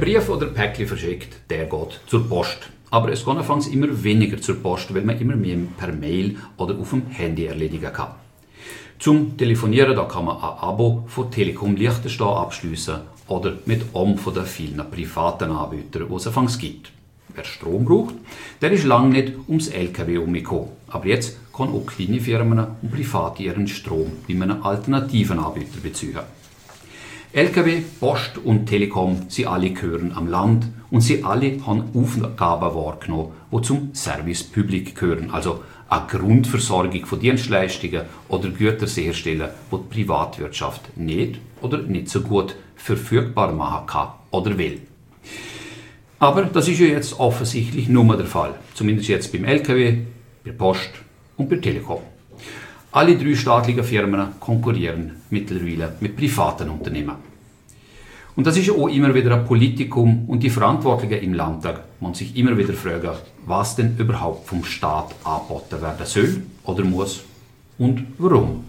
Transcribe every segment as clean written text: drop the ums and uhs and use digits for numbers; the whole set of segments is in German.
Brief oder Päckchen verschickt, der geht zur Post. Aber es geht anfangs immer weniger zur Post, weil man immer mehr per Mail oder auf dem Handy erledigen kann. Zum Telefonieren da kann man ein Abo von Telekom Liechtenstein abschliessen oder mit einem von den vielen privaten Anbietern, die es anfangs gibt. Wer Strom braucht, der ist lange nicht ums LKW herumgekommen. Aber jetzt kann auch kleine Firmen und Private ihren Strom bei einem alternativen Anbieter beziehen. LKW, Post und Telekom, sie alle gehören am Land und sie alle haben Aufgaben wahrgenommen, die zum Service Public gehören, also eine Grundversorgung von Dienstleistungen oder Güter herstellen, die die Privatwirtschaft nicht oder nicht so gut verfügbar machen kann oder will. Aber das ist ja jetzt offensichtlich nur der Fall, zumindest jetzt beim LKW, bei der Post und bei der Telekom. Alle 3 staatlichen Firmen konkurrieren mittlerweile mit privaten Unternehmen. Und das ist auch immer wieder ein Politikum und die Verantwortlichen im Landtag müssen sich immer wieder fragen, was denn überhaupt vom Staat angeboten werden soll oder muss und warum.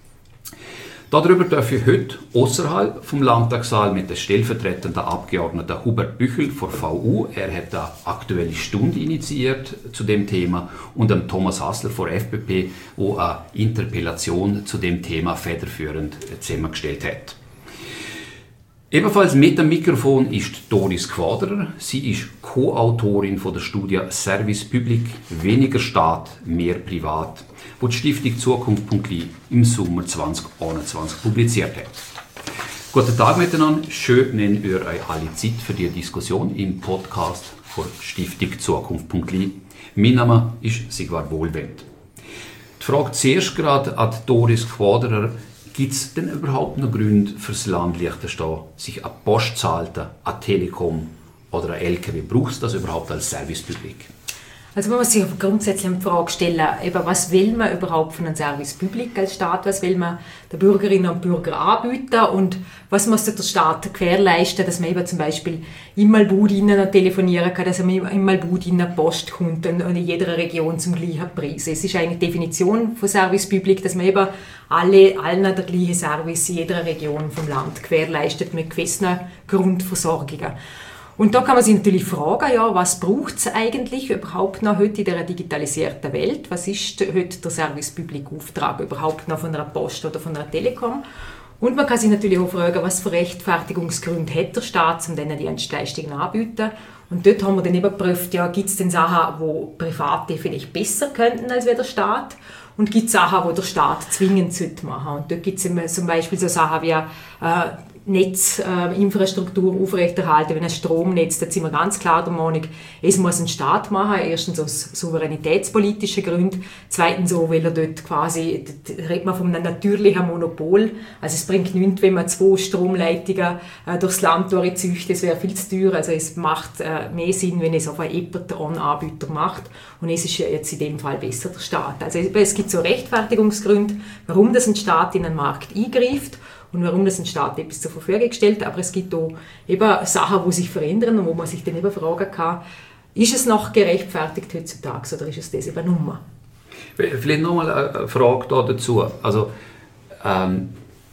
Darüber darf ich heute außerhalb vom Landtagssaal mit dem stellvertretenden Abgeordneten Hubert Büchel von VU, er hat eine aktuelle Stunde initiiert zu dem Thema, und dem Thomas Hassler von FPP, der eine Interpellation zu dem Thema federführend zusammengestellt hat. Ebenfalls mit dem Mikrofon ist Doris Quaderer. Sie ist Co-Autorin von der Studie Service Public, weniger Staat, mehr Privat, die die Stiftung Zukunft.li im Sommer 2021 publiziert hat. Guten Tag miteinander, schön nehmt ihr euch alle Zeit für die Diskussion im Podcast von Stiftung Zukunft.li. Mein Name ist Sigvard Wohlwend. Die Frage zuerst gerade an Doris Quaderer: Gibt es denn überhaupt noch Gründe für das Land Liechtenstein, sich an Post zu halten, an Telekom oder an LKW? Braucht es das überhaupt als Service Public? Also man muss sich grundsätzlich die Frage stellen, eben, was will man überhaupt von einem Service Public als Staat, was will man den Bürgerinnen und Bürgern anbieten und was muss der Staat gewährleisten, dass man eben zum Beispiel im Malbud noch telefonieren kann, dass man im Malbud in eine Post kommt und in jeder Region zum gleichen Preis. Es ist eigentlich die Definition von Service Public, dass man eben allen der gleichen Service in jeder Region vom Land gewährleistet mit gewissen Grundversorgungen. Und da kann man sich natürlich fragen, ja, was braucht es eigentlich überhaupt noch heute in dieser digitalisierten Welt? Was ist heute der Service Public Auftrag überhaupt noch von einer Post oder von einer Telekom? Und man kann sich natürlich auch fragen, was für Rechtfertigungsgründe hat der Staat, um denen die Dienstleistungen anzubieten? Und dort haben wir dann eben geprüft, ja, gibt es denn Sachen, die Private vielleicht besser könnten als der Staat? Und gibt es Sachen, die der Staat zwingend machen sollte? Und dort gibt es zum Beispiel so Sachen wie Netzinfrastruktur aufrechterhalten, wie ein Stromnetz. Da sind wir ganz klar der Meinung, es muss ein Staat machen. Erstens aus souveränitätspolitischen Gründen. Zweitens auch, weil er dort quasi, da redet man von einem natürlichen Monopol. Also es bringt nichts, wenn man 2 Stromleitungen durchs Land durchzieht. Das wäre viel zu teuer. Also es macht mehr Sinn, wenn es auf einen Anbieter macht. Und es ist jetzt in dem Fall besser der Staat. Also es gibt so Rechtfertigungsgründe, warum das ein Staat in den Markt eingreift und warum das ein Staat etwas zur Verfügung stellt. Aber es gibt auch eben Sachen, die sich verändern und wo man sich dann eben fragen kann, ist es noch gerechtfertigt heutzutage oder ist es das eben nur? Vielleicht nochmal eine Frage dazu. Also, ein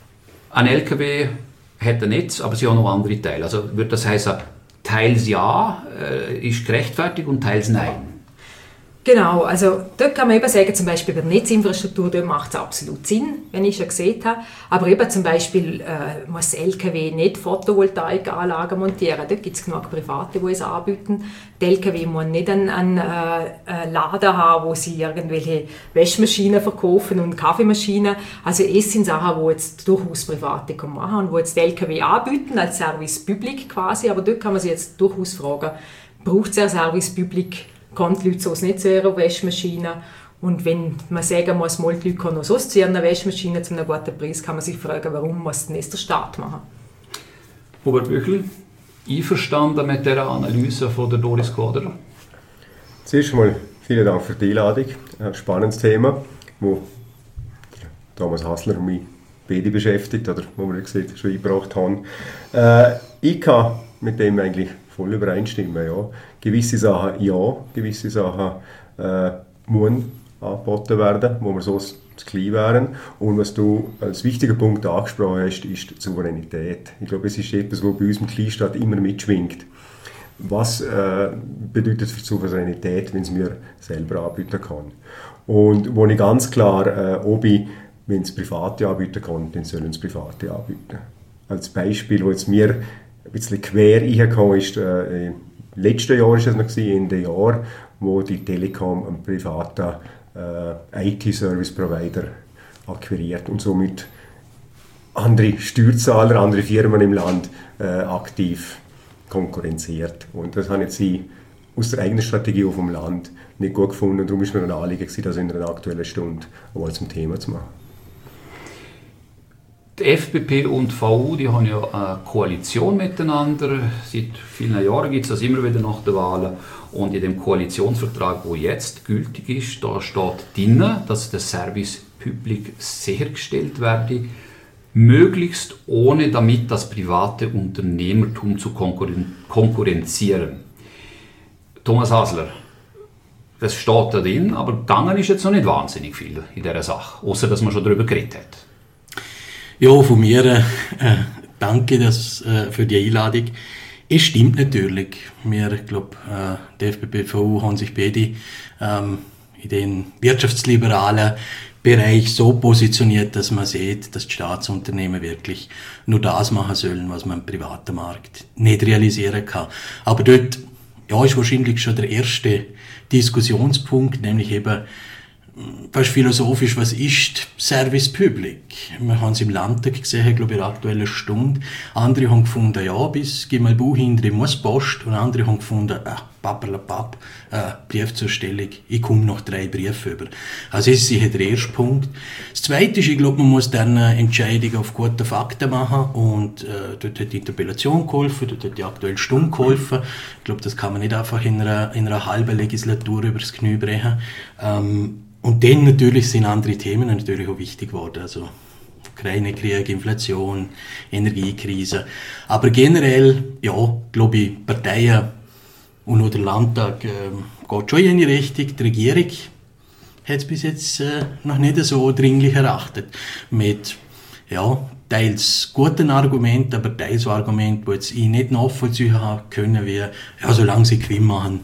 LKW hat ein Netz, aber sie haben noch andere Teile. Also würde das heißen, teils ja ist gerechtfertigt und teils nein? Genau, also dort kann man eben sagen, zum Beispiel bei der Netzinfrastruktur, dort macht es absolut Sinn, wenn ich schon gesehen habe. Aber eben zum Beispiel muss das LKW nicht Photovoltaikanlagen montieren. Dort gibt es genug Private, die es anbieten. Die LKW muss nicht einen Laden haben, wo sie irgendwelche Waschmaschinen verkaufen und Kaffeemaschinen. Also es sind Sachen, die jetzt durchaus Private machen können und die jetzt die LKW anbieten als Service Public quasi. Aber dort kann man sich jetzt durchaus fragen, braucht es ein Service Public? Kann die Leute sonst nicht zu ihrer Waschmaschine. Und wenn man sagen muss, mal die Leute können noch sonst zu ihrer Waschmaschine zu einem guten Preis, kann man sich fragen, warum muss denn das der Staat machen? Hubert Büchel, einverstanden mit dieser Analyse von der Doris Quaderer? Zuerst einmal vielen Dank für die Einladung. Ein spannendes Thema, wo Thomas Hassler und mich beide beschäftigt, oder wo wir gesagt, schon eingebracht haben. Ich kann mit dem eigentlich voll übereinstimmen. Ja. Gewisse Sachen ja, gewisse Sachen müssen angeboten werden, wo wir so zu klein wären. Und was du als wichtiger Punkt angesprochen hast, ist die Souveränität. Ich glaube, es ist etwas, was bei uns im Kleinstaat immer mitschwingt. was bedeutet es für die Souveränität, wenn es mir selber anbieten kann. Und wo ich ganz klar wenn es Private anbieten kann, dann sollen es Private anbieten. Als Beispiel, wo jetzt mir ein bisschen quer reingekommen ist, letztes Jahr war es noch, in dem Jahr, wo die Telekom einen privaten IT-Service-Provider akquiriert und somit andere Steuerzahler, andere Firmen im Land aktiv konkurrenziert. Und das haben jetzt sie aus der eigenen Strategie auf dem Land nicht gut gefunden. Und darum ist mir ein Anliegen, das in einer aktuellen Stunde einmal zum Thema zu machen. Die FDP und VU, die haben ja eine Koalition miteinander. Seit vielen Jahren gibt es das immer wieder nach den Wahlen. Und in dem Koalitionsvertrag, der jetzt gültig ist, da steht drin, dass der Service Public sichergestellt werde, möglichst ohne damit das private Unternehmertum zu konkurrenzieren. Thomas Hasler, das steht da drin, aber gegangen ist jetzt noch nicht wahnsinnig viel in dieser Sache, außer dass man schon darüber geredet hat. Ja, von mir danke für die Einladung. Es stimmt natürlich. Ich glaube, die FDP-VU haben sich beide in den wirtschaftsliberalen Bereich so positioniert, dass man sieht, dass die Staatsunternehmen wirklich nur das machen sollen, was man im privaten Markt nicht realisieren kann. Aber dort ist wahrscheinlich schon der erste Diskussionspunkt, nämlich eben fast philosophisch, was ist Service Public? Wir haben es im Landtag gesehen, glaube ich, in der aktuellen Stunde. Andere haben gefunden, ja, bis Gimalbu hinter muss Post. Und andere haben gefunden, papperlapapp, Briefzustellung, ich komme noch 3 Briefe über. Also das ist sicher der erste Punkt. Das Zweite ist, ich glaube, man muss dann Entscheidungen auf gute Fakten machen. Und dort hat die Interpellation geholfen, dort hat die aktuelle Stunde geholfen. Ich glaube, das kann man nicht einfach in einer halben Legislatur übers Knie brechen. Und dann natürlich sind andere Themen natürlich auch wichtig geworden, also Ukraine-Krieg, Inflation, Energiekrise. Aber generell, ja, glaube ich, Parteien und auch der Landtag geht schon in eine Richtung. Die Regierung hat es bis jetzt noch nicht so dringlich erachtet. Mit, teils guten Argumenten, aber teils Argumenten, die jetzt ich nicht nachvollziehen habe können, wie, solange sie Gewinn machen,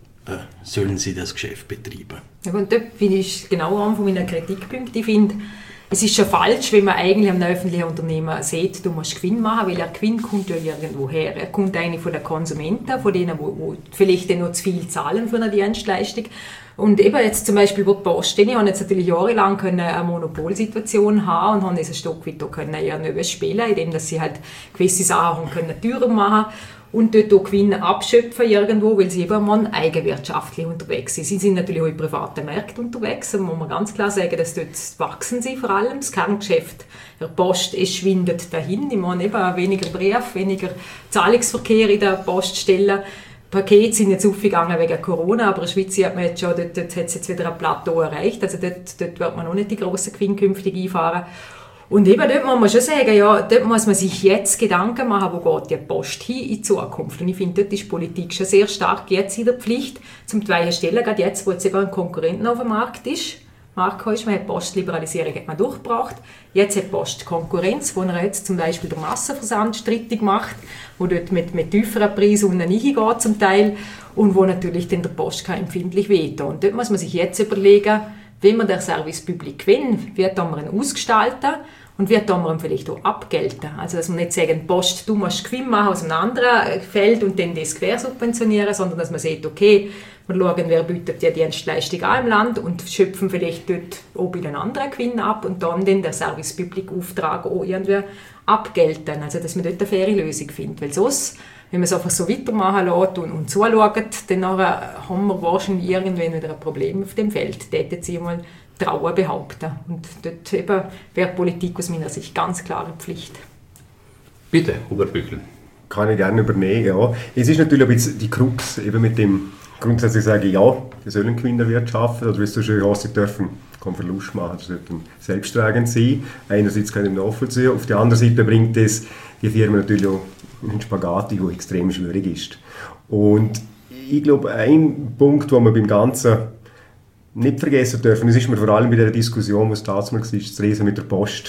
sollen sie das Geschäft betreiben. Ja, und dort bin ich genau einer von meinen Kritikpunkten. Ich finde, es ist schon falsch, wenn man eigentlich einem öffentlichen Unternehmen sieht, du musst Gewinn machen, weil der Gewinn kommt ja irgendwo her. Er kommt eigentlich von den Konsumenten, von denen, die vielleicht noch zu viel zahlen für eine Dienstleistung. Und eben jetzt zum Beispiel bei der Post, die haben jetzt natürlich jahrelang eine Monopolsituation haben und haben dieses Stück weit irgendwie spielen, indem sie halt gewisse Sachen können teurer machen und dort auch Gewinne abschöpfen irgendwo, weil sie eben mal eigenwirtschaftlich unterwegs sind. Sie sind natürlich auch in privaten Märkten unterwegs, da muss man ganz klar sagen, dass dort wachsen sie vor allem. Das Kerngeschäft der Post, es schwindet dahin. Ich meine eben weniger Brief, weniger Zahlungsverkehr in der Poststelle. Pakete sind jetzt aufgegangen wegen Corona, aber in der Schweiz hat man jetzt schon, dort hat es jetzt wieder ein Plateau erreicht, also dort wird man auch nicht die grossen Gewinne künftig einfahren. Und eben dort muss man schon sagen, dort muss man sich jetzt Gedanken machen, wo geht die Post hin in Zukunft. Und ich finde, dort ist die Politik schon sehr stark jetzt in der Pflicht, zum Zweiten stellen, gerade jetzt, wo jetzt eben ein Konkurrent auf dem Markt ist. Man hat die Postliberalisierung hat man durchgebracht. Jetzt hat die Post Konkurrenz, wo er jetzt zum Beispiel den Massenversand strittig macht, wo dort mit tieferen Preisen unten reingeht zum Teil und wo natürlich dann der Post empfindlich wehtun. Und dort muss man sich jetzt überlegen, wenn man den Service Public gewinnt, wird man ihn ausgestalten und wird man ihn vielleicht auch abgelten. Also dass man nicht sagen, Post, du musst Gewinn machen aus einem anderen Feld und dann das quersubventionieren, sondern dass man sagt, okay, wir schauen, wer bietet die Dienstleistung an im Land und schöpfen vielleicht dort auch bei den anderen Gewinn ab und dann den Service Public Auftrag auch irgendwie abgelten. Also dass man dort eine faire Lösung findet. Weil sonst, wenn man es einfach so weitermachen lässt und zuschaut, dann haben wir wahrscheinlich irgendwann wieder ein Problem auf dem Feld. Das hätte ich mal trauen behaupten. Und dort eben wäre Politik aus meiner Sicht ganz klare Pflicht. Bitte, Hubert Büchel. Kann ich gerne übernehmen, ja. Es ist natürlich ein bisschen die Krux, eben mit dem grundsätzlich sage ich, ja, wir sollen Gewinn erwirtschaften, oder wie es so schön heißt, sie dürfen keinen Verlust machen, das sollte selbsttragend sein. Einerseits kann ich nachvollziehen, auf der anderen Seite bringt es die Firma natürlich auch einen Spagat, der extrem schwierig ist. Und ich glaube, ein Punkt, den wir beim Ganzen nicht vergessen dürfen, das ist mir vor allem bei der Diskussion, was damals war, das Reden mit der Post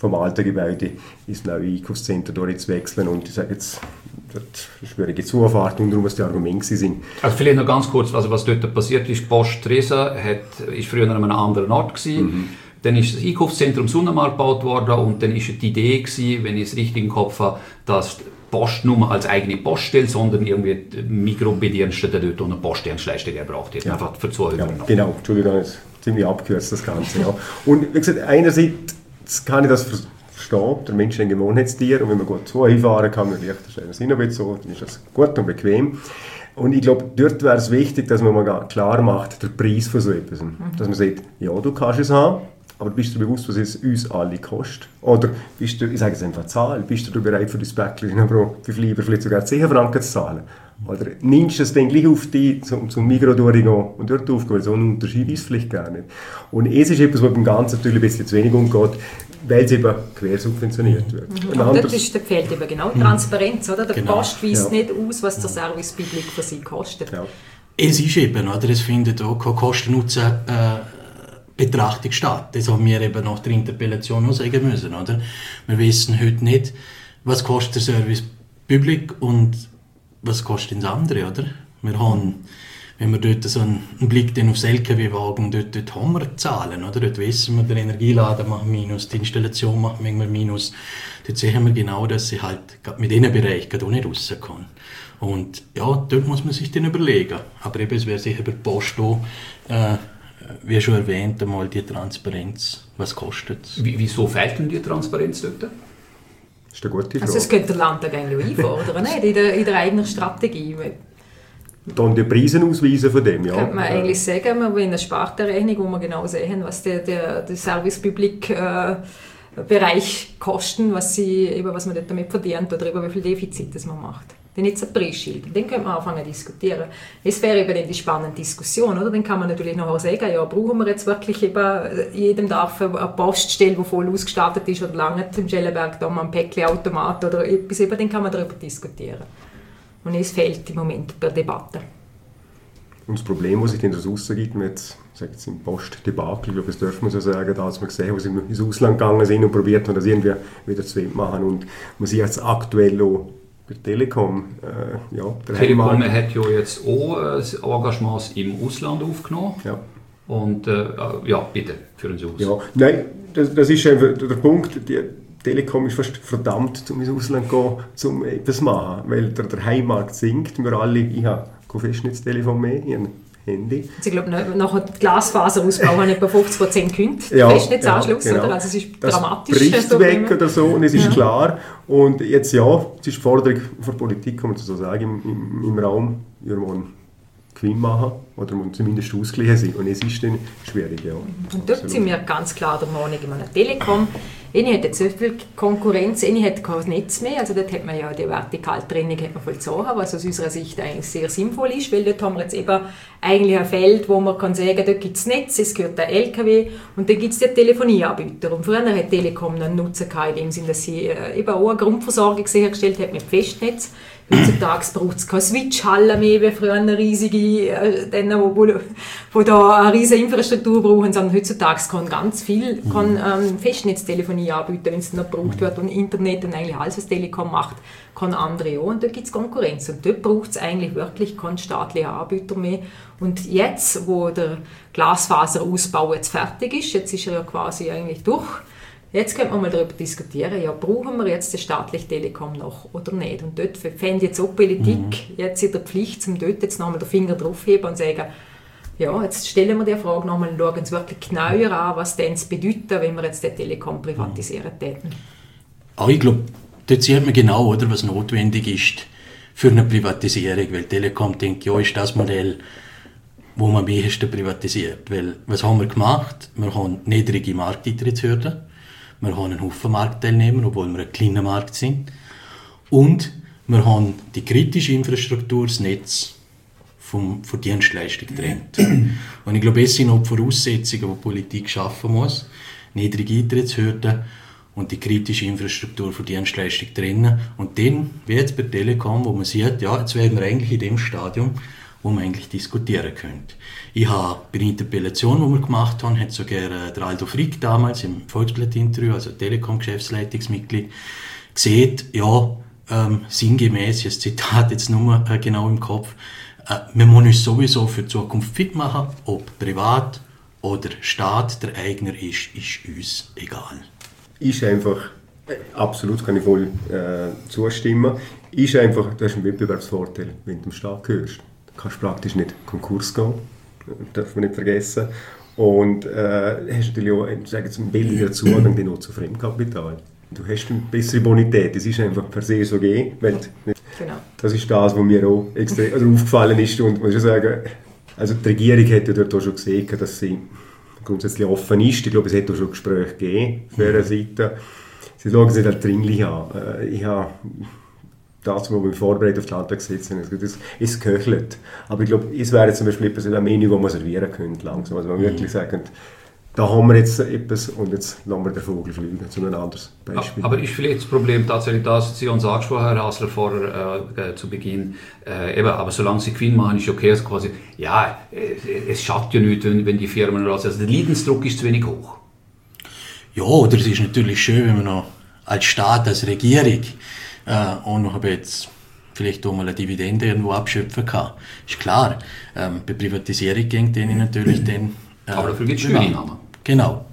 vom alten Gebäude ins neue Einkaufszentrum durchzuwechseln. Und ich sage jetzt, das ist eine schwierige Zufahrt und darum, was die Argumente sind. Also vielleicht noch ganz kurz, also was dort passiert ist, Post Tresa ist früher an einem anderen Ort gewesen. Dann ist das Einkaufszentrum Sonnenmarkt gebaut worden und dann ist die Idee gewesen, wenn ich es richtig im Kopf habe, dass die Post nur als eigene Poststelle, sondern irgendwie die Mikrobedienstete dort eine Postdienstleistung erbracht wird. Ja. Einfach für 2 Euro. Ja, genau, Entschuldigung, das ist ziemlich abgekürzt, das Ganze. Ja. Und wie gesagt, einerseits kann ich das verstehen, der Mensch ist ein Gewohnheitstier und wenn man gut zu fahren kann, man vielleicht stellen Sie noch ein bisschen so, dann ist das gut und bequem. Und ich glaube, dort wäre es wichtig, dass man mal klar macht, der Preis von so etwas. Dass man sagt, ja, du kannst es haben, aber bist du dir bewusst, was es uns alle kostet? Oder bist du, ich sage es einfach Zahl, bist du bereit für das Päckchen pro 5 Lieber vielleicht sogar 10 Franken zu zahlen? Oder nimmst du es dann gleich auf dich, zum Migros durchgehen und dort aufgehen? Weil so einen Unterschied ist es vielleicht gar nicht. Und es ist etwas, was beim Ganzen natürlich ein bisschen zu wenig umgeht, weil es eben quersubventioniert wird. Und dort fehlt eben genau die Transparenz, oder? Der Post weist nicht aus, was der Service Public für sie kostet. Ja. Es ist eben, oder? Es findet auch keine Kosten-Nutzen Betrachtung statt. Das haben wir eben nach der Interpellation auch sagen müssen, oder? Wir wissen heute nicht, was kostet der Service Public und was kostet das andere, oder? Wir haben, wenn wir dort so einen Blick aufs LKW wagen, dort haben wir Zahlen, oder? Dort wissen wir, der Energieladen macht Minus, die Installation macht manchmal Minus. Dort sehen wir genau, dass sie halt mit diesen Bereichen auch nicht rauskommen. Und ja, dort muss man sich dann überlegen. Aber eben, es wäre sicher bei der Post auch, wie schon erwähnt, einmal die Transparenz, was kostet es? Wieso fehlt denn die Transparenz dort? Das ist eine gute Frage. Also das könnte der Landtag eigentlich einfordern, nicht? In der eigenen Strategie. Dann die Preise ausweisen von dem, ja. Könnte man eigentlich sagen, wir wollen eine Spartenrechnung, wo wir genau sehen, was der Service Public Bereich kosten, was man dort damit verdient oder über wie viel Defizit das man macht. Dann jetzt ein Preisschild. Den könnte man anfangen zu diskutieren. Es wäre eben die spannende Diskussion, oder? Dann kann man natürlich noch sagen, ja, brauchen wir jetzt wirklich eben jedem darf eine Poststelle, die voll ausgestattet ist, oder lange im Schellenberg da mal ein Päckchenautomat oder etwas, eben, dann kann man darüber diskutieren. Und es fehlt im Moment bei der Debatte. Und das Problem, das sich dann daraus ergibt, mit im Postdebakel, ich glaube, das dürfen wir so sagen, da hat man gesehen, wo sie ins Ausland gegangen sind und probiert haben, das irgendwie wieder zu machen. Und man sieht jetzt aktuell auch bei Telekom, der Telekom hat ja jetzt auch Engagements im Ausland aufgenommen. Ja. Und bitte, führen Sie aus. Ja, nein, das ist einfach der Punkt. Die Telekom ist fast verdammt, um ins Ausland zu gehen, um etwas zu machen. Weil der Heimmarkt sinkt. Wir alle, ich habe kein Festnetztelefon mehr, ich habe ein Handy. Ich glaube, nach dem Glasfaserausbau haben etwa 50% gekündigt, ja, Festnetzanschluss, genau. oder? Also es ist das dramatisch. Bricht weg oder so und es ist klar. Und jetzt es ist die Forderung von der Politik, kann man so sagen, im Raum, wir wollen Gewinn machen oder zumindest ausgleichen sein. Und es ist dann schwierig, ja. Und dort sind wir ganz klar der Meinung, ich meine, Telekom, eine hat jetzt so viel Konkurrenz, eine hat kein Netz mehr, also dort hat man ja die Vertikaltrennung vollzogen, was aus unserer Sicht eigentlich sehr sinnvoll ist, weil dort haben wir jetzt eben eigentlich ein Feld, wo man kann sagen, dort gibt es Netz, es gehört der LKW und dann gibt es die Telefonieanbieter. Und früher hat Telekom einen Nutzen gehabt, in dem Sinne, dass sie eben auch eine Grundversorgung sichergestellt hat mit Festnetz. Heutzutage braucht es keine Switch-Halle mehr, wie früher eine riesige, wo da eine riesige Infrastruktur brauchen, sondern heutzutage kann ganz viel Festnetztelefonie anbieten, wenn es noch gebraucht wird und Internet und eigentlich alles, was Telekom macht, kann andere auch. Und dort gibt es Konkurrenz und dort braucht es eigentlich wirklich keinen staatlichen Anbieter mehr. Und jetzt, wo der Glasfaserausbau jetzt fertig ist, jetzt ist er ja quasi eigentlich durch, jetzt könnte man mal darüber diskutieren, ja, brauchen wir jetzt das staatliche Telekom noch oder nicht? Und dort fände jetzt auch die Politik jetzt in der Pflicht, um dort jetzt nochmal den Finger draufheben und sagen, ja, jetzt stellen wir die Frage nochmal und schauen uns wirklich genauer an, was denn es bedeutet, wenn wir jetzt den Telekom privatisieren täten. Ich glaube, dort sieht man genau, oder, was notwendig ist für eine Privatisierung, weil Telekom denkt, ja, ist das Modell, wo man am ehesten privatisiert. Weil, was haben wir gemacht? Wir haben niedrige Markteintrittshürden. Wir haben einen Haufen Marktteilnehmer, obwohl wir ein kleiner Markt sind. Und wir haben die kritische Infrastruktur, das Netz, von Dienstleistung getrennt. Und ich glaube, es sind auch die Voraussetzungen, die die Politik schaffen muss. Niedrige Eintrittshürden und die kritische Infrastruktur von Dienstleistung trennen. Und dann, wie jetzt bei Telekom, wo man sieht, ja, jetzt wären wir eigentlich in dem Stadium, wo man eigentlich diskutieren könnte. Ich habe bei der Interpellation, die wir gemacht haben, hat sogar der Aldo Frick damals im Volksblatt-Interview, also Telekom-Geschäftsleitungsmitglied, gesehen, ja, sinngemäß, das Zitat jetzt nur genau im Kopf, wir müssen uns sowieso für die Zukunft fit machen, ob privat oder Staat, der Eigner ist uns egal. Ist einfach, absolut kann ich voll zustimmen, ist einfach, du hast einen Wettbewerbsvorteil, wenn du dem Staat gehörst. Du kannst praktisch nicht Konkurs gehen, darf man nicht vergessen. Und hast natürlich auch einen billigen Zugang noch zu Fremdkapital. Du hast eine bessere Bonität, das ist einfach per se so gegeben. Genau. Das ist das, was mir auch extrem aufgefallen ist. Und muss ich sagen, also die Regierung hat ja dort auch schon gesehen, dass sie grundsätzlich offen ist. Ich glaube, es hat auch schon Gespräche gegeben von ihrer Seite. Sie schauen sich halt dringlich an. Ich habe das, was wir vorbereitet auf die Landtagsgesetze haben, das ist geköchelt. Aber ich glaube, es wäre zum Beispiel etwas, eine Menü, das man servieren könnte langsam. Also man wirklich sagen, da haben wir jetzt etwas und jetzt lassen wir den Vogel fliegen, zu einem anderes Beispiel. Aber ist vielleicht das Problem tatsächlich das, Sie uns angesprochen, Herr Hasler, vorher zu Beginn, aber solange Sie Gewinn machen, ist okay, also quasi, ja, es schadet ja nicht, wenn die Firmen raus, also der Leidensdruck ist zu wenig hoch. Ja, oder es ist natürlich schön, wenn man noch als Staat, als Regierung auch noch jetzt vielleicht auch mal eine Dividende irgendwo abschöpfen kann. Ist klar, bei Privatisierung ging denen natürlich dann... aber dafür gibt es Steuereinnahmen. Genau.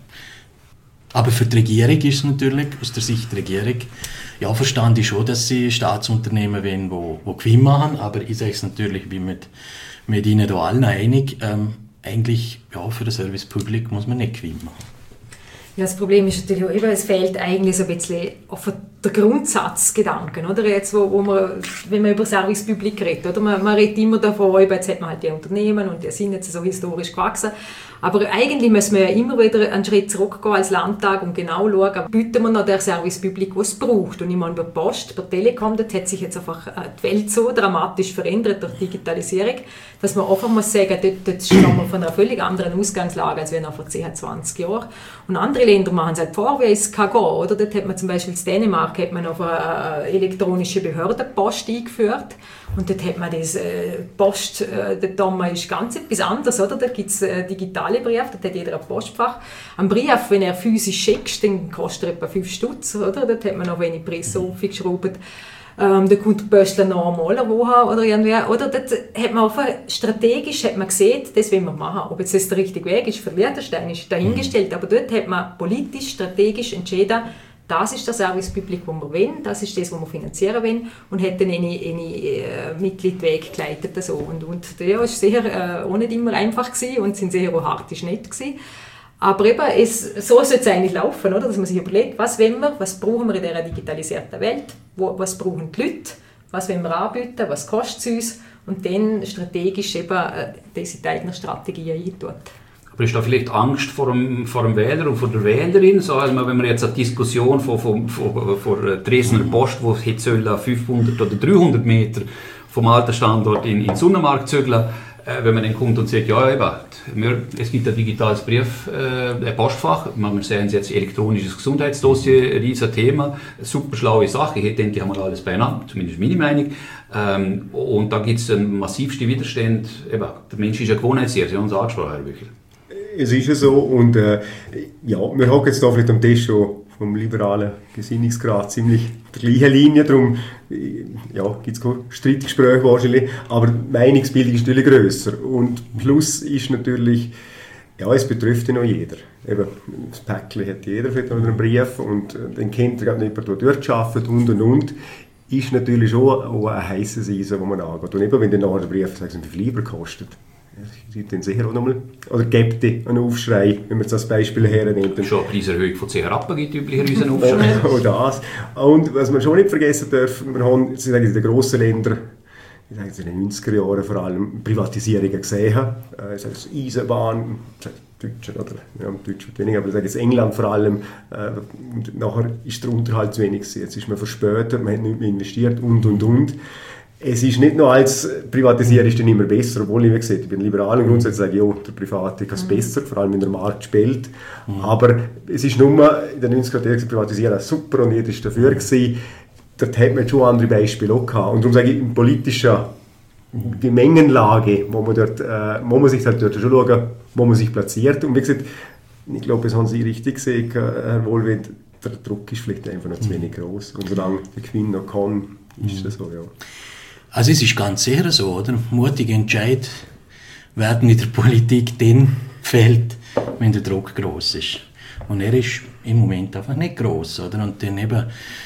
Aber für die Regierung ist es natürlich, aus der Sicht der Regierung, ja, verstand ich schon, dass sie Staatsunternehmen wollen, die Gewinn machen, aber ich sage es natürlich, ich bin mit Ihnen da allen einig, eigentlich, ja, für das Service Public muss man nicht Gewinn machen. Ja, das Problem ist natürlich auch eben, es fehlt eigentlich so ein bisschen auf der Grundsatzgedanken, oder? Jetzt, wo man, wenn man über Service Public redet, oder? Man redet immer davon, jetzt hat man halt die Unternehmen und die sind jetzt so historisch gewachsen. Aber eigentlich müssen wir ja immer wieder einen Schritt zurückgehen als Landtag und genau schauen, bieten wir noch der Service Public, was es braucht. Und ich meine, bei Post, bei Telekom, dort hat sich jetzt einfach die Welt so dramatisch verändert durch Digitalisierung, dass man einfach muss sagen, dort stehen wir von einer völlig anderen Ausgangslage als wir noch vor 10, 20 Jahren. Und andere Länder machen es halt vor, wie es kann gehen, oder? Dort hat man zum Beispiel in Dänemark hat man auf eine elektronische Behördenpost eingeführt. Und dort hat man das Post, dort ist ganz etwas anderes, oder? Da gibt es digitale Briefe, dort hat jeder ein Postfach. Ein Brief, wenn er physisch schickt, dann kostet er etwa 5 Stutz, oder? Dort hat man noch wenig Preise aufgeschraubt. Da kommt der Postler noch einmal eine Woche oder irgendwie. Oder dort hat man einfach strategisch hat man gesehen, das wollen wir machen. Ob jetzt das der richtige Weg ist, verliert der Stein, ist dahingestellt. Aber dort hat man politisch, strategisch entschieden, das ist der Service Public, den wir wollen, das ist das, was wir finanzieren wollen und hat dann eine Mitgliedweg geleitet. Also. Und ja, es war sicher auch nicht immer einfach gewesen und sind sehr auch harte Schnitte gewesen. Aber eben, so sollte es eigentlich laufen, oder? Dass man sich überlegt, was wollen wir, was brauchen wir in dieser digitalisierten Welt, was brauchen die Leute, was wollen wir anbieten, was kostet es uns und dann strategisch eben diese eigene Strategie eintun. Aber ist da vielleicht Angst vor dem Wähler und vor der Wählerin? So, also wenn man jetzt eine Diskussion von Dresdner Post, wo jetzt 500 oder 300 Meter vom alten Standort in den Sonnenmarkt zügeln, wenn man dann kommt und sagt, ja, eben, es gibt ein digitales Postfach, wir sehen jetzt elektronisches Gesundheitsdossier, ein riesen Thema, eine super schlaue Sache, ich denke, haben wir alles beieinander, zumindest meine Meinung. Und da gibt es einen massivsten Widerstand, eben, der Mensch ist ja Gewohnheitstier, Sie haben uns angesprochen, Herr Büchel. Es ist ja so und ja, wir hocken jetzt da vielleicht am Tisch schon vom liberalen Gesinnungsgrad ziemlich der gleichen Linie, darum ja, gibt es keine Streitgespräche wahrscheinlich, aber die Meinungsbildung ist natürlich grösser und Plus ist natürlich, ja, es betrifft ja noch jeder. Eben, das Päckchen hat jeder vielleicht noch einen Brief und dann kennt er jemand, der dort arbeitet und. Ist natürlich schon auch ein heisses Eisen, wo man angeht. Und eben, wenn dann nachher der Brief sagt, wie viel lieber kostet, gibt dann sicher auch nochmal, oder gibt einen Aufschrei, wenn man das als Beispiel hernimmt. Schon eine Preiserhöhung von 10 Rappen gibt üblicherweise einen Aufschrei. Auch das. Und was man schon nicht vergessen darf, wir haben in den grossen Ländern, ich sage jetzt in den 90er Jahren vor allem, Privatisierungen gesehen. Das heißt Eisenbahn, Deutschen oder ja, Deutsch weniger, aber ich sage jetzt England vor allem. Und nachher ist der Unterhalt zu wenig gewesen. Jetzt ist man verspätet, man hat nicht mehr investiert und. Es ist nicht nur als Privatisieren ist dann immer besser, obwohl ich, wie gesagt, ich bin liberal und grundsätzlich sage, ja, der Private kann es besser, vor allem wenn der Markt spielt. Aber es ist nur in den 90er Jahren Privatisieren super und jeder war dafür gewesen. Dort hat man schon andere Beispiele auch gehabt. Und darum sage ich, im politischen die Mengenlage, wo man sich halt dort schon schauen, wo man sich platziert. Und wie gesagt, ich glaube, das haben Sie richtig gesehen, Herr Wohlwind, der Druck ist vielleicht einfach noch zu wenig groß. Und solange der Gewinn noch kann, ist das so, ja. Also es ist ganz sicher so, oder? Mutige Entscheid werden in der Politik dann fällt, wenn der Druck groß ist. Und er ist im Moment einfach nicht groß, oder? Und dann eben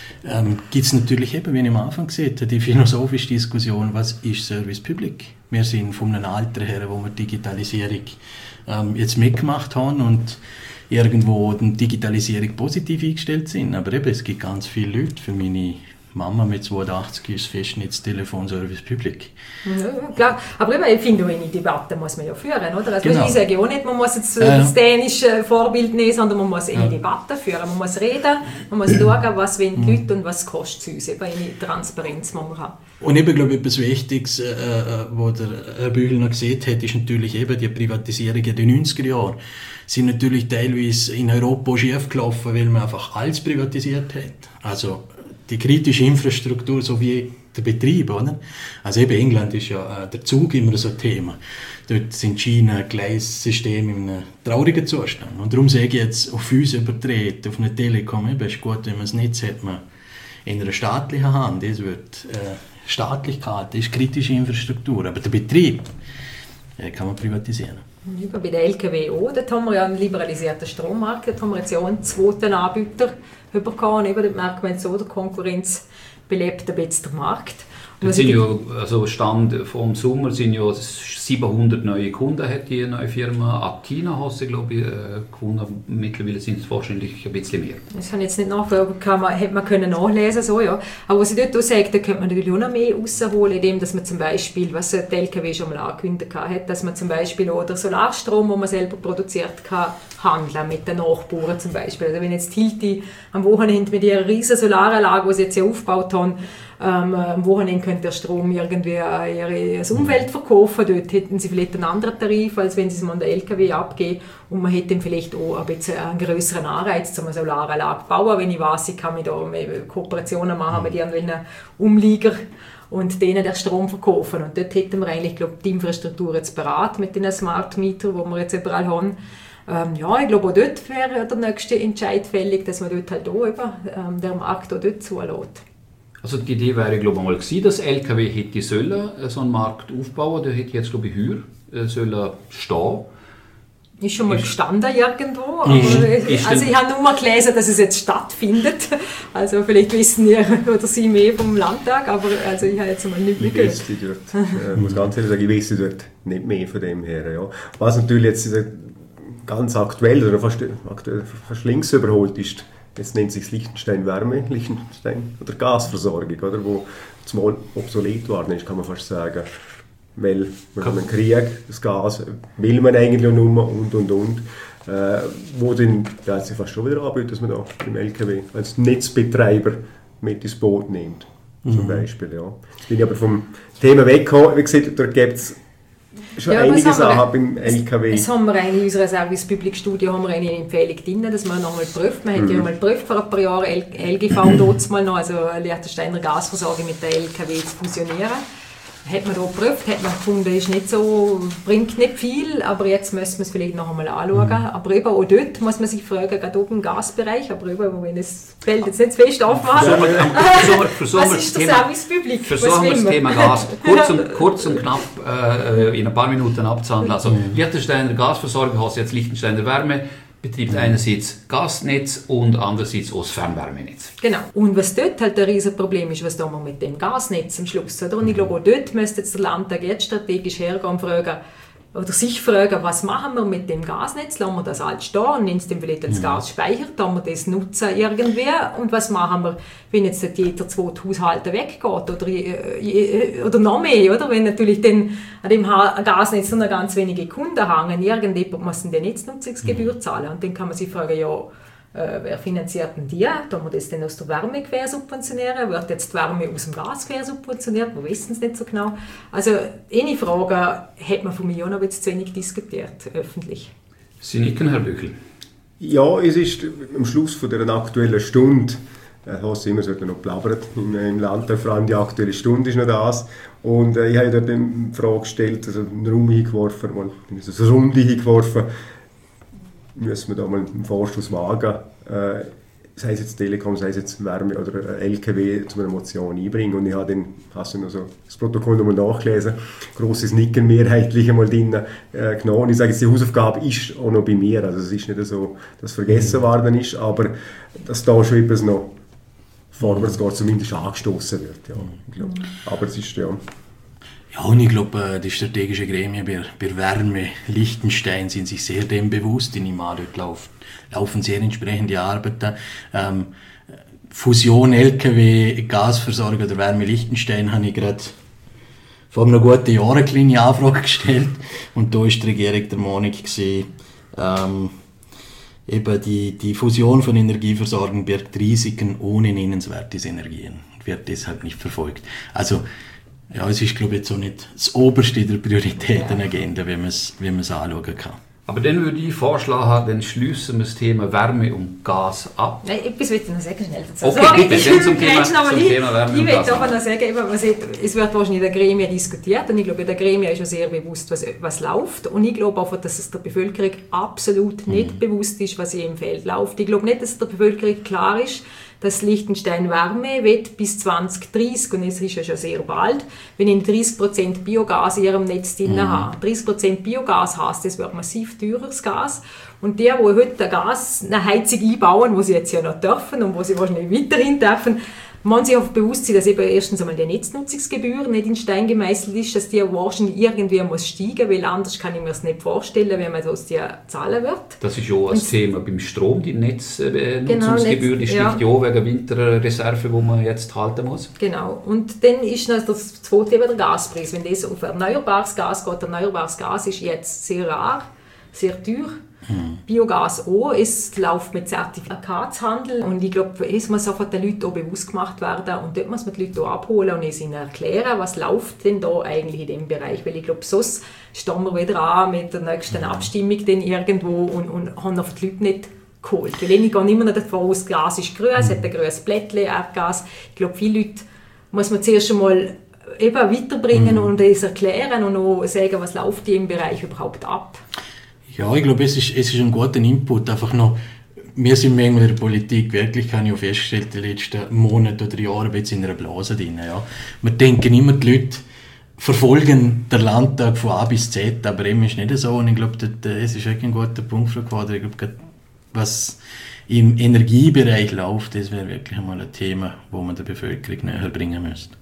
gibt es natürlich eben, wie ich am Anfang gesagt habe, die philosophische Diskussion, was ist Service Public? Wir sind von einem Alter her, wo wir Digitalisierung jetzt mitgemacht haben und irgendwo die Digitalisierung positiv eingestellt sind. Aber eben, es gibt ganz viele Leute, für meine Mama mit 82 ist Festnetztelefon Service Public. Ja, klar. Aber ich finde, eine Debatte muss man ja führen, oder? Also genau. Ich sage auch nicht, man muss jetzt das dänische Vorbild nehmen, sondern man muss eine Debatte führen. Man muss reden, man muss schauen, was wollen die Leute und was kostet es uns. Eben eine Transparenz muss man haben. Und eben, glaube ich, etwas Wichtiges, was der Herr Büchel noch gesehen hat, ist natürlich eben die Privatisierung in den 90er Jahren. Sind natürlich teilweise in Europa schief gelaufen, weil man einfach alles privatisiert hat. Also die kritische Infrastruktur sowie der Betrieb, oder? Also eben England ist ja der Zug immer so ein Thema. Dort sind Schienen, Gleissysteme in einem traurigen Zustand. Und darum sage ich jetzt, auf uns übertreten, auf eine Telekom, eben ist gut, wenn man das Netz hat, man in einer staatlichen Hand. Das wird Staatlichkeit, das ist kritische Infrastruktur. Aber der Betrieb kann man privatisieren. Bei der LKW auch, dort haben wir ja einen liberalisierten Strommarkt, dort haben wir jetzt ja auch einen zweiten Anbieter bekommen. Eben, dort merkt man jetzt so, der Konkurrenz belebt ein bisschen der Markt. Das sind ja, also Stand vom Sommer sind ja 700 neue Kunden, hat die neue Firma Atina, hat sie, glaube ich, gewonnen. Mittlerweile sind es wahrscheinlich ein bisschen mehr. Das habe ich jetzt nicht nachgefragt, hätte man können nachlesen so, ja. Aber was ich dort auch sage, da könnte man natürlich auch noch mehr rausholen, indem dass man zum Beispiel, was die LKW schon mal angekündigt hat, dass man zum Beispiel auch den Solarstrom, den man selber produziert, kann handeln mit den Nachbarn zum Beispiel. Also wenn jetzt Hilti am Wochenende mit ihrer riesen Solaranlage, die sie jetzt ja aufgebaut haben, am Wochenende könnte der Strom irgendwie ihre Umwelt verkaufen. Dort hätten sie vielleicht einen anderen Tarif, als wenn sie es mal an den LKW abgeben. Und man hätte vielleicht auch ein bisschen einen größeren Anreiz, um eine Solaranlage zu bauen. Wenn ich weiss, ich kann mit da Kooperationen machen mit irgendwelchen Umliegern und denen den Strom verkaufen. Und dort hätten wir eigentlich, glaube ich, die Infrastruktur jetzt beraten mit den Smart Meter, die wir jetzt überall haben. Ja, ich glaube, auch dort wäre der nächste Entscheid fällig, dass man dort halt auch eben, der Markt auch dort zulässt. Also die Idee wäre, glaube ich, mal gewesen, dass LKW hätte sollen so einen Markt aufbauen, der hätte jetzt, glaube ich, höher sollen stehen. Ist schon mal gestanden irgendwo, aber also ich habe nur mal gelesen, dass es jetzt stattfindet. Also vielleicht wissen ihr oder Sie mehr vom Landtag, aber also ich habe jetzt mal nicht mehr gehört. Ich muss ganz ehrlich sagen, ich weiß dort nicht mehr von dem her. Ja. Was natürlich jetzt ganz aktuell oder fast links überholt ist, jetzt nennt sich Liechtenstein Wärme, Liechtenstein oder Gasversorgung, oder, wo zumal obsolet geworden ist, kann man fast sagen. Weil wir haben einen Krieg, das Gas will man eigentlich nur und. Wo dann ja, sich fast schon wieder anbietet, dass man da im LKW als Netzbetreiber mit ins Boot nimmt. Zum Beispiel, ja. Jetzt bin ich aber vom Thema weggekommen. Wie gesagt, da gibt es schon einige Sachen beim LKW. Das haben wir in unserer Service-Public-Studie eine Empfehlung drin, dass man nochmal prüft. Man hat ja mal geprüft vor ein paar Jahren LGV dort mal noch, also Liechtensteiner Gasversorgung mit der LKW zu fusionieren. Hat man da geprüft, hat man gefunden, ist nicht so, bringt nicht viel, aber jetzt müssen wir es vielleicht noch einmal anschauen. Aber eben auch dort muss man sich fragen, gerade oben im Gasbereich, aber eben, wenn es fällt jetzt nicht zu fest aufmachen. Was ist der Service Public? Versuchen wir das Thema Gas kurz und knapp in ein paar Minuten abzuhandeln. Also Liechtensteiner Gasversorgung hat jetzt Liechtensteiner Wärme, betreibt einerseits Gasnetz und andererseits auch das Fernwärmenetz. Genau. Und was dort halt ein Riesenproblem ist, was tun wir mit dem Gasnetz am Schluss, oder? Und ich glaube, auch dort müsste jetzt der Landtag jetzt strategisch hergehen und fragen, oder sich fragen, was machen wir mit dem Gasnetz? Lassen wir das alles stehen und nehmen es dann vielleicht als Gasspeicher, dann wir das nutzen irgendwie? Und was machen wir, wenn jetzt jeder 2 Haushalte weggeht oder noch mehr, oder? Wenn natürlich dann an dem Gasnetz nur ganz wenige Kunden hängen, irgendjemand muss dann die Netznutzungsgebühr zahlen. Und dann kann man sich fragen, ja, wer finanziert denn die? Tun wir das denn aus der Wärme quer subventionieren? Wird jetzt die Wärme aus dem Gas quer subventioniert? Wir wissen es nicht so genau. Also eine Frage hat man von mir auch noch zu wenig diskutiert, öffentlich. Sie nicken, Herr Büchel. Ja, es ist am Schluss von dieser aktuellen Stunde Hörst immer, es wird noch plappert im Landtag, vor allem die aktuelle Stunde ist noch das. Und ich habe dort eine Frage gestellt, also einen Raum hingeworfen, also eine Runde hingeworfen, müssen wir da mal einen Vorstoß wagen, sei es jetzt Telekom, sei es jetzt Wärme oder LKW zu einer Motion einbringen. Und ich habe dann, hast du noch so das Protokoll nochmal nachgelesen, grosses Nicken mehrheitlich einmal drin genommen. Und ich sage jetzt, die Hausaufgabe ist auch noch bei mir. Also es ist nicht so, dass vergessen worden ist, aber dass da schon etwas noch vorwärts geht, zumindest angestoßen wird. Ja, ich glaube. Aber es ist ja... Ja, und ich glaube, die strategischen Gremien bei Wärme, Liechtenstein sind sich sehr dem bewusst. In Imar dort laufen sehr entsprechende Arbeiten. Fusion LKW, Gasversorger der Wärme Liechtenstein habe ich gerade vor einem guten Jahr eine kleine Anfrage gestellt. Und da war die Regierung der Meinung, eben die Fusion von Energieversorgung birgt Risiken ohne nennenswerte Energien und wird deshalb nicht verfolgt. Also, ja, es ist, glaube ich, jetzt auch nicht das Oberste der Prioritätenagenda, wenn man es anschauen kann. Aber dann würde ich vorschlagen, dann schließen wir das Thema Wärme und Gas ab. Nein, etwas will ich noch sagen, schnell dazu. Okay, bitte, dann zum Thema Wärme und Gas. Ich will einfach noch sagen, es wird wahrscheinlich in der Gremien diskutiert und ich glaube, in der Gremien ist schon sehr bewusst, was läuft. Und ich glaube auch, dass es der Bevölkerung absolut nicht bewusst ist, was hier im Feld läuft. Ich glaube nicht, dass es der Bevölkerung klar ist, dass Liechtenstein Wärme wird bis 2030, und es ist ja schon sehr bald, wenn ich 30% Biogas in ihrem Netz drin habe. 30% Biogas heisst, das wird massiv teures Gas. Und die heute eine Heizung einbauen, wo sie jetzt ja noch dürfen und wo sie wahrscheinlich weiterhin dürfen, man sich auch bewusst sein, dass eben erstens einmal die Netznutzungsgebühr nicht in Stein gemeißelt ist, dass die wahrscheinlich irgendwie muss steigen, weil anders kann ich mir das nicht vorstellen, wenn man das die zahlen wird. Das ist ja auch ein Thema beim Strom, die Netznutzungsgebühr, die steigt ja auch wegen Winterreserve, die man jetzt halten muss. Genau. Und dann ist noch das zweite eben der Gaspreis. Wenn das auf erneuerbares Gas geht, erneuerbares Gas ist jetzt sehr rar, sehr teuer. Biogas auch, es läuft mit Zertifikatshandel und ich glaube, es muss einfach den Leuten auch bewusst gemacht werden und dort muss man die Leute auch abholen und ihnen erklären, was läuft denn da eigentlich in dem Bereich, weil ich glaube, sonst stehen wir wieder an mit der nächsten Abstimmung dann irgendwo und haben auf die Leute nicht geholt, weil ich gehe immer noch davon aus, Gas ist grün, es hat ein grünes Blättchen, Erdgas, ich glaube, viele Leute muss man zuerst einmal eben weiterbringen und es erklären und auch sagen, was läuft in dem Bereich überhaupt ab. Ja, ich glaube, es ist ein guter Input. Einfach noch, wir sind manchmal in der Politik, wirklich habe ich auch festgestellt, die letzten Monate oder Jahre ein bisschen in einer Blase drin. Ja. Wir denken immer, die Leute verfolgen den Landtag von A bis Z, aber eben ist nicht so. Und ich glaube, es ist wirklich ein guter Punkt für Quadri. Ich glaube, was im Energiebereich läuft, das wäre wirklich einmal ein Thema, wo man der Bevölkerung näher bringen müsste.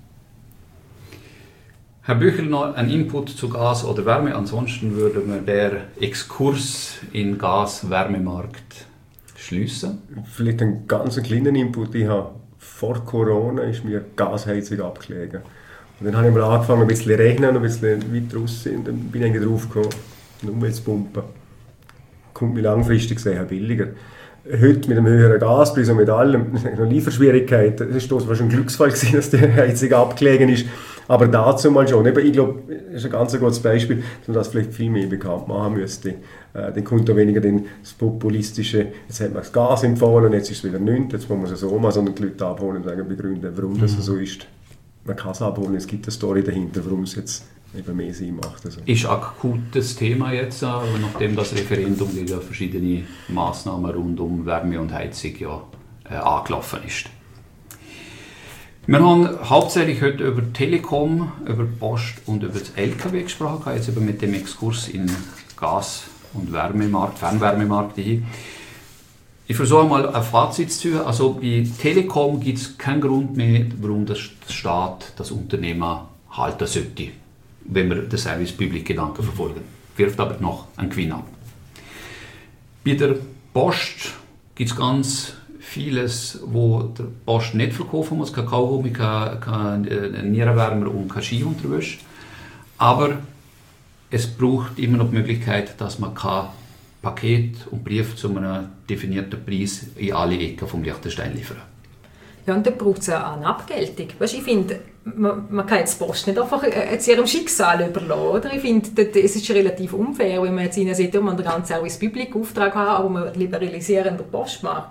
Herr Büchel, noch ein Input zu Gas oder Wärme. Ansonsten würde man der Exkurs in Gas-Wärmemarkt schließen. Vielleicht einen ganz kleinen Input. Ich habe vor Corona ist mir Gasheizung abgelegen. Und dann habe ich mal angefangen, ein bisschen rechnen, ein bisschen weiter raus. Und dann bin ich eigentlich drauf gekommen, eine Umweltpumpe kommt mir langfristig sehr billiger. Heute mit einem höheren Gaspreis und mit allem, noch Lieferschwierigkeiten, das war schon ein Glücksfall gewesen, dass die Heizung abgelegen ist. Aber dazu mal schon. Ich glaube, das ist ein ganz gutes Beispiel, dass man das vielleicht viel mehr bekannt machen müsste. Dann kommt da weniger das populistische, jetzt hat man das Gas empfohlen und jetzt ist es wieder nichts, jetzt muss man es so machen, sondern die Leute abholen und sagen, begründen, warum das so ist. Man kann es abholen, es gibt eine Story dahinter, warum es jetzt eben mehr Sinn macht. Also. Ist ein akutes Thema jetzt, nachdem das Referendum gegen verschiedene Massnahmen rund um Wärme und Heizung angelaufen ist. Wir haben hauptsächlich heute über Telekom, über Post und über das LKW gesprochen, jetzt eben mit dem Exkurs in Gas- und Wärmemarkt, Fernwärmemarkt. Ich versuche mal ein Fazit zu ziehen. Also bei Telekom gibt es keinen Grund mehr, warum der Staat das Unternehmen halten sollte, wenn wir den Service-Public-Gedanken verfolgen. Wirft aber noch einen Gewinn ab. Bei der Post gibt es ganz vieles, wo der Post nicht verkaufen muss, kein Kaugummi, kein Nierenwärmer und kein Skiunterwäsche. Aber es braucht immer noch die Möglichkeit, dass man Paket und Brief zu einem definierten Preis in alle Ecken vom Liechtenstein liefern kann. Ja, und dann braucht es eine Abgeltung. Weißt, ich finde, man kann jetzt die Post nicht einfach ihrem Schicksal überlassen. Oder? Ich finde, es ist relativ unfair, wenn man jetzt ihnen sagt, man den ganzen Service Public Auftrag haben, aber wir liberalisieren den Postmarkt.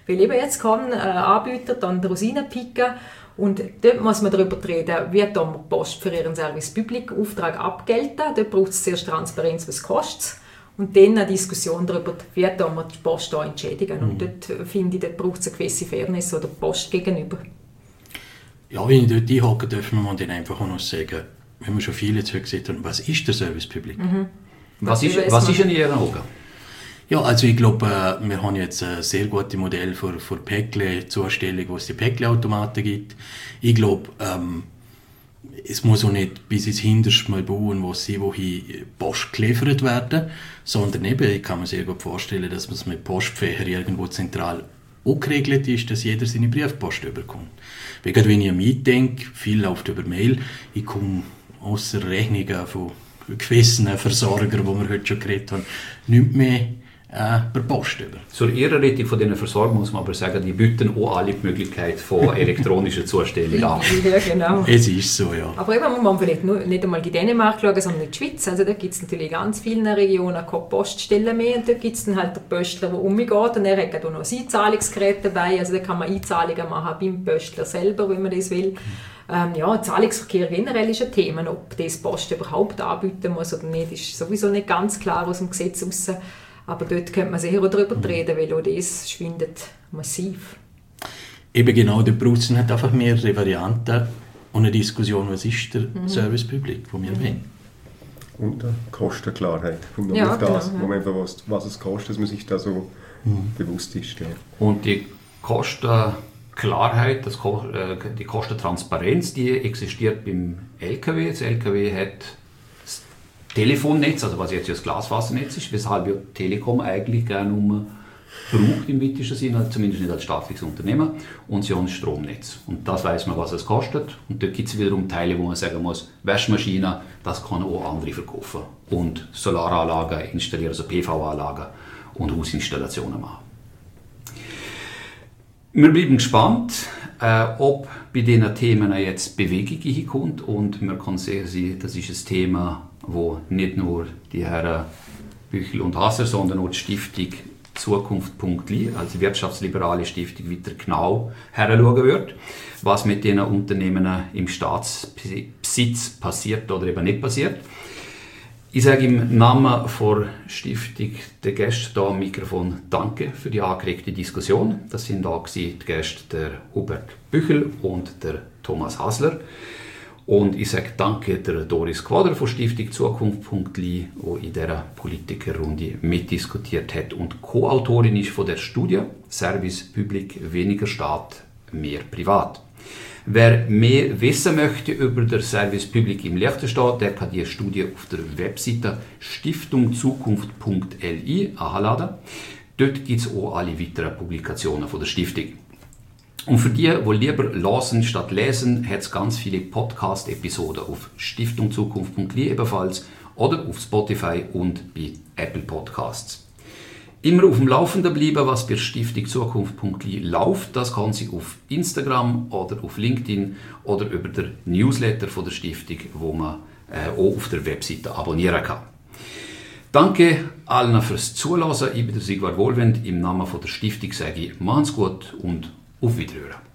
Weil eben jetzt kann ein Anbieter dann die Rosinen picken und dort muss man darüber reden, wie die Post für ihren Service Public Auftrag abgelten. Dort braucht es zuerst Transparenz, was kostet. Und dann eine Diskussion darüber, wie wir die Post hier entschädigen. Und dort finde ich, dort braucht es eine gewisse Fairness oder Post gegenüber. Ja, wenn ich dort einhake, dürfen wir dann einfach auch noch sagen, wenn wir schon viele jetzt gesagt haben, was ist der Service Public? Was ist in Ihren Augen? Ja, also ich glaube, wir haben jetzt ein sehr gutes Modell für Päckle-Zustellung, wo es die Päckle-Automaten gibt. Ich glaube, es muss auch nicht bis ins Hinterste mal bauen, wohin Post geliefert werden, sondern eben, ich kann mir sehr gut vorstellen, dass man es mit Postfächern irgendwo zentral auch geregelt ist, dass jeder seine Briefpost überkommt. Weil gerade wenn ich an mich denke, viel läuft über Mail, ich komme ausser Rechnungen von gewissen Versorgern, die wir heute schon geredet haben, nicht mehr per Post über. Zur Ehrenrettung von diesen Versorgern muss man aber sagen, die bieten auch alle die Möglichkeit von elektronischer Zustellung an. Ja, genau. Es ist so, ja. Aber eben muss man vielleicht nicht einmal in Dänemark schauen, sondern in die Schweiz. Also da gibt es natürlich in ganz vielen Regionen keine Poststellen mehr und da gibt es dann halt den Pöstler, der umgeht und er hat auch noch ein Einzahlungsgerät dabei. Also da kann man Einzahlungen machen beim Pöstler selber, wenn man das will. Zahlungsverkehr generell ist ein Thema. Ob das Post überhaupt anbieten muss oder nicht, ist sowieso nicht ganz klar aus dem Gesetz raus. Aber dort könnte man sicher auch darüber reden, weil auch das schwindet massiv. Eben genau, da braucht es halt einfach mehrere Varianten und eine Diskussion, was ist der Service Public, den wir wollen. Und eine Kostenklarheit. Und Ja, das, genau, wo man einfach was es kostet, dass man sich da so bewusst ist. Ja. Und die Kostenklarheit, die Kostentransparenz, die existiert beim LKW. Das LKW hat das Telefonnetz, also was jetzt das Glasfasernetz ist, weshalb ja Telekom eigentlich gerne braucht im weitesten Sinne, zumindest nicht als staatliches Unternehmen, und sie haben ein Stromnetz. Und das weiss man, was es kostet. Und dort gibt es wiederum Teile, wo man sagen muss, Waschmaschinen, das kann auch andere verkaufen. Und Solaranlagen installieren, also PV-Anlagen und Hausinstallationen machen. Wir bleiben gespannt, ob bei diesen Themen jetzt Bewegung hinkommt. Und man kann sehen, das ist ein Thema, wo nicht nur die Herren Büchel und Hasser, sondern auch die Stiftung Zukunft.li, also wirtschaftsliberale Stiftung, weiter genau heranschauen wird, was mit diesen Unternehmen im Staatsbesitz passiert oder eben nicht passiert. Ich sage im Namen der Stiftung den Gästen hier am Mikrofon Danke für die angeregte Diskussion. Das sind da die Gäste der Hubert Büchel und der Thomas Hasler. Und ich sage Danke der Doris Quadrer von Stiftung Zukunft.li, die in dieser Politikerrunde mitdiskutiert hat und Co-Autorin ist von der Studie Service Public, weniger Staat, mehr Privat. Wer mehr wissen möchte über den Service Public im Liechtenstein, der kann die Studie auf der Webseite stiftungzukunft.li anladen. Dort gibt es auch alle weiteren Publikationen von der Stiftung. Und für die lieber hören statt lesen, hat es ganz viele Podcast-Episoden auf stiftungzukunft.li ebenfalls oder auf Spotify und bei Apple Podcasts. Immer auf dem Laufenden bleiben, was bei Stiftung Zukunft.li läuft, das kann Sie auf Instagram oder auf LinkedIn oder über den Newsletter von der Stiftung, wo man auch auf der Webseite abonnieren kann. Danke allen fürs Zuhören. Ich bin der Sigvard Wohlwend. Im Namen von der Stiftung sage ich, machen's gut und auf Wiederhören.